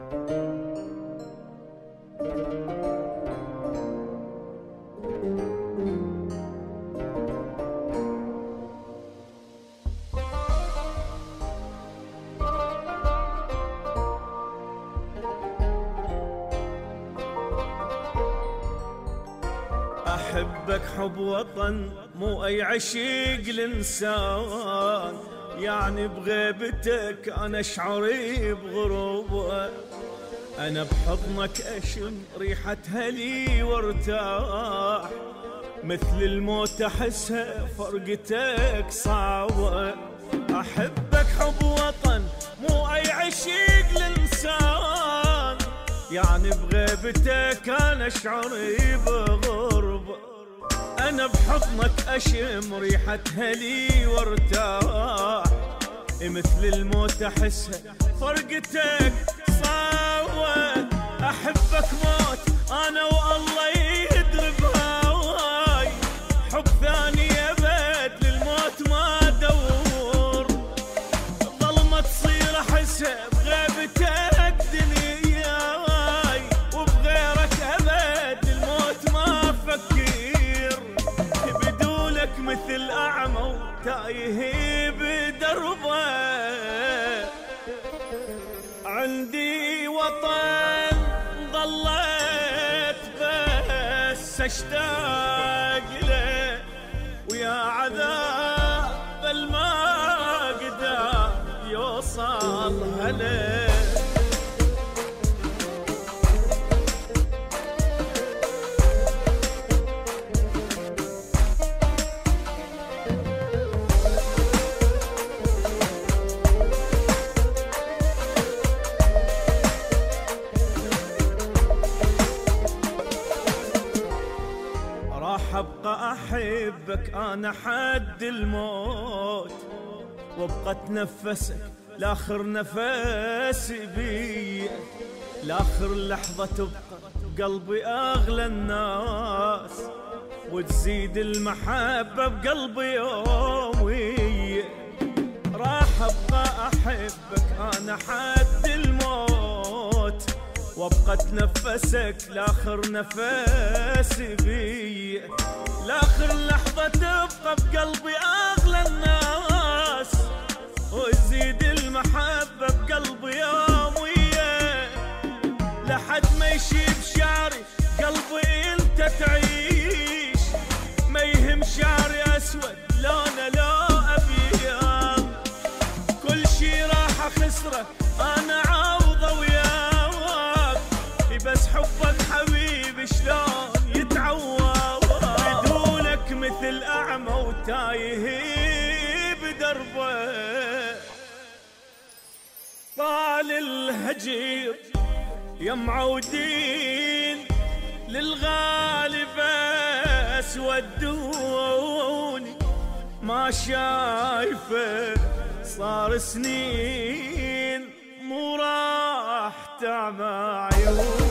أحبك حب وطن مو أي عشيق الإنسان، يعني بغيبتك أنا أشعري بغروبه. أنا بحضنك أشم ريحة هلي وارتاح، مثل الموت أحسها فرقتك صعبة. أحبك حب وطن مو أي عشيق الإنسان، يعني بغيبتك أنا أشعري بغربة. أنا بحضنك أشم ريحة هلي وارتاح، مثل الموت أحسها فرقتك صعبة. أحبك موت أنا والله يدري بهواي، حب ثاني أبد للموت ما أدور. ظلمة تصير أحسها بغيبتك دنياي، وبغيرك أبد للموت ما أفكر. بدولك مثل أعمى وتايه بدربه. عندي وطن ظليت بس اشتاق له، ويا عذاب الما قدر يوصل هله. راح ابقى احبك انا حد الموت، وابقى اتنفسك لاخر نفس بي، لاخر لحظة تبقى بقلبي اغلى الناس، وتزيد المحبة بقلبي يومي. راح ابقى احبك انا حد الموت، وابقى اتنفسك لاخر نفس بي، لاخر لحظة تبقى بقلبي اغلى الناس، وتزيد المحبة بقلبي يومية. لحد ما يشيب شعري قلبي انت تعيش، ما يهم شعري اسود لونه لا ابيض. كل شي راح اخسره انا عوضه وياك، بس حبك حبيبي شلون يتعوض. بدونك مثل أعمى وتايه بدربه. طال الهجير يا معودين للغالي بس ودوني، ما شايفه صار سنين مو راح تعمى عيوني.